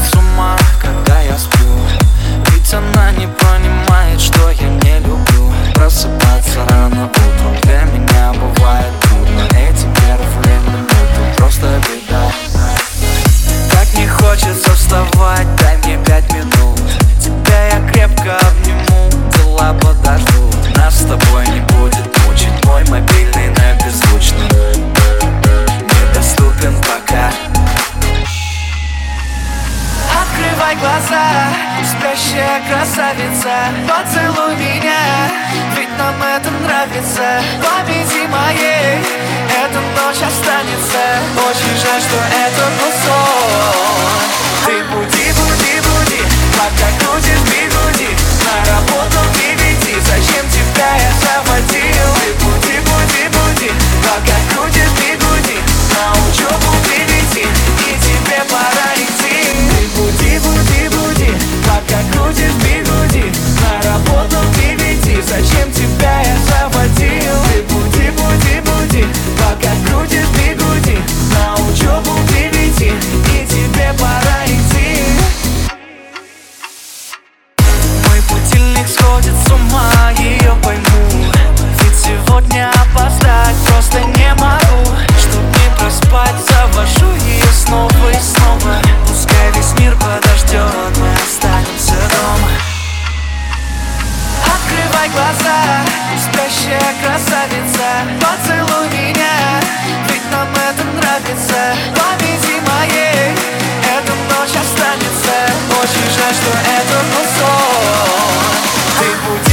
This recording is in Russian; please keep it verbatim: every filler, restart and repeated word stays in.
с ума, когда я сплю. Ведь она не понимает, что я не люблю просыпаться рано утром. Для меня бывает трудно. Эти первые минуты просто беда. Так не хочется вставать, дай мне пять минут. Тебя я крепко обниму, дела подождут. Нас с тобой не будет мучить мой мобильный на беззвучном, недоступен пока. Открывай глаза, спящая красавица, поцелуй меня, ведь нам это нравится. В памяти моей эта ночь останется. Очень жаль, что это был сон. Ты буди, буди, буди, пока крутишь бигуди. На работу не веди, зачем тебя я заводил? Ты буди, буди, буди, пока крутишь бигуди. На учебу приведи, и тебе пора идти. Ты буди, буди, буди, пока крутишь бигуди. На работу не веди, зачем тебя я заводил? Ты буди, буди, буди, пока крутишь бигуди. На учебу приведи, и тебе пора идти. Мой будильник сходит с ума, ее пойму. Ведь сегодня опоздать просто не могу. Чтоб не проспать, завожу ее снова и снова. Пускай весь мир подождет, мы останемся дома. Открывай глаза, спящая красавица, поцелуй меня, ведь нам это нравится. В памяти моей эта ночь останется. Очень жаль, что это был сон. Ты будь